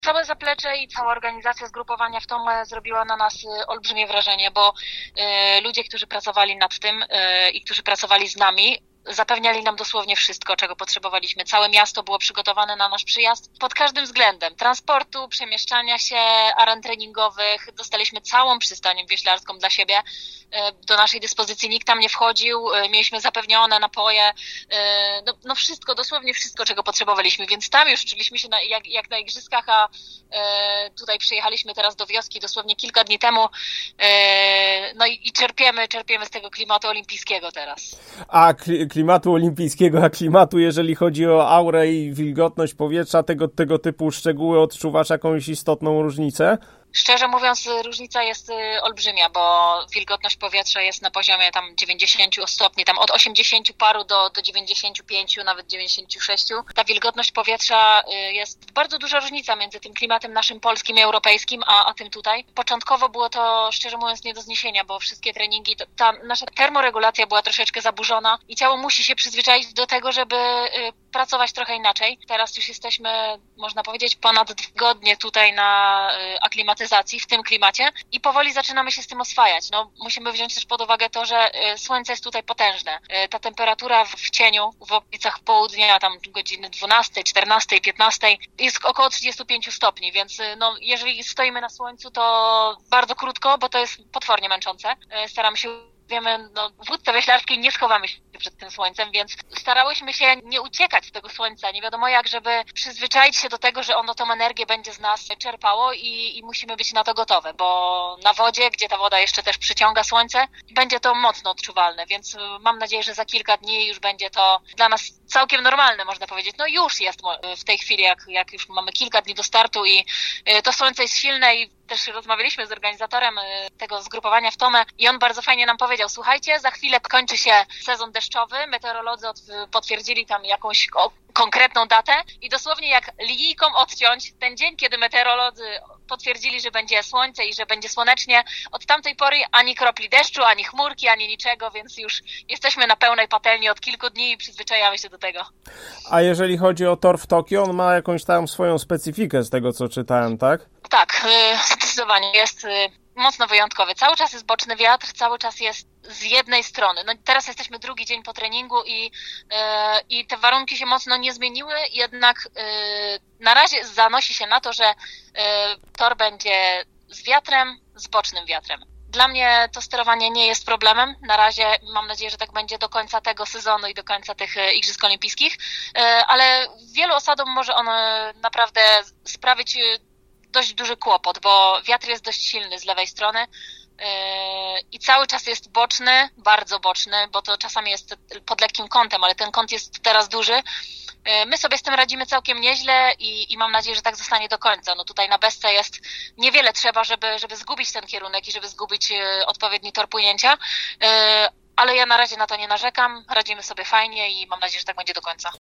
Całe zaplecze i cała organizacja zgrupowania w Tome zrobiła na nas olbrzymie wrażenie, bo ludzie, którzy pracowali nad tym i którzy pracowali z nami, zapewniali nam dosłownie wszystko, czego potrzebowaliśmy. Całe miasto było przygotowane na nasz przyjazd pod każdym względem. Transportu, przemieszczania się, aren treningowych. Dostaliśmy całą przystań wioślarską dla siebie. Do naszej dyspozycji nikt tam nie wchodził. Mieliśmy zapewnione napoje. No wszystko, dosłownie wszystko, czego potrzebowaliśmy. Więc tam już czuliśmy się jak na igrzyskach, a tutaj przyjechaliśmy teraz do wioski dosłownie kilka dni temu. No i czerpiemy z tego klimatu olimpijskiego teraz. A klimatu olimpijskiego, a klimatu, jeżeli chodzi o aurę i wilgotność powietrza, tego typu szczegóły, odczuwasz jakąś istotną różnicę? Szczerze mówiąc, różnica jest olbrzymia, bo wilgotność powietrza jest na poziomie tam 90 stopni, tam od 80 paru do 95, nawet 96. Ta wilgotność powietrza jest bardzo duża różnica między tym klimatem naszym polskim i europejskim, a tym tutaj. Początkowo było to, szczerze mówiąc, nie do zniesienia, bo wszystkie treningi, ta nasza termoregulacja była troszeczkę zaburzona i ciało musi się przyzwyczaić do tego, żeby pracować trochę inaczej. Teraz już jesteśmy, można powiedzieć, ponad 2 tygodnie tutaj na aklimatyzacji w tym klimacie i powoli zaczynamy się z tym oswajać. No, musimy wziąć też pod uwagę to, że słońce jest tutaj potężne. Ta temperatura w cieniu w okolicach południa, tam godziny 12, 14, 15 jest około 35 stopni, więc no, jeżeli stoimy na słońcu, to bardzo krótko, bo to jest potwornie męczące. Staramy się, wiemy, no, w łódce wioślarskiej nie schowamy się przed tym słońcem, więc starałyśmy się nie uciekać z tego słońca, nie wiadomo jak, żeby przyzwyczaić się do tego, że ono tą energię będzie z nas czerpało i musimy być na to gotowe, bo na wodzie, gdzie ta woda jeszcze też przyciąga słońce, będzie to mocno odczuwalne, więc mam nadzieję, że za kilka dni już będzie to dla nas całkiem normalne, można powiedzieć. No już jest w tej chwili, jak już mamy kilka dni do startu i to słońce jest silne i też rozmawialiśmy z organizatorem tego zgrupowania w Tome i on bardzo fajnie nam powiedział: słuchajcie, za chwilę kończy się sezon deszczowy, meteorolodzy potwierdzili tam jakąś konkretną datę i dosłownie jak linijką odciąć ten dzień, kiedy meteorolodzy potwierdzili, że będzie słońce i że będzie słonecznie, od tamtej pory ani kropli deszczu, ani chmurki, ani niczego, więc już jesteśmy na pełnej patelni od kilku dni i przyzwyczajamy się do tego. A jeżeli chodzi o tor w Tokio, on ma jakąś tam swoją specyfikę z tego, co czytałem, tak? Tak, zdecydowanie jest mocno wyjątkowy. Cały czas jest boczny wiatr, cały czas jest z jednej strony. No teraz jesteśmy drugi dzień po treningu i te warunki się mocno nie zmieniły, jednak na razie zanosi się na to, że tor będzie z wiatrem, z bocznym wiatrem. Dla mnie to sterowanie nie jest problemem. Na razie mam nadzieję, że tak będzie do końca tego sezonu i do końca tych Igrzysk Olimpijskich, ale wielu osadom może on naprawdę sprawić dość duży kłopot, bo wiatr jest dość silny z lewej strony i cały czas jest boczny, bardzo boczny, bo to czasami jest pod lekkim kątem, ale ten kąt jest teraz duży. My sobie z tym radzimy całkiem nieźle i mam nadzieję, że tak zostanie do końca. No tutaj na Besce jest niewiele trzeba, żeby zgubić ten kierunek i żeby zgubić odpowiedni tor płynięcia, ale ja na razie na to nie narzekam, radzimy sobie fajnie i mam nadzieję, że tak będzie do końca.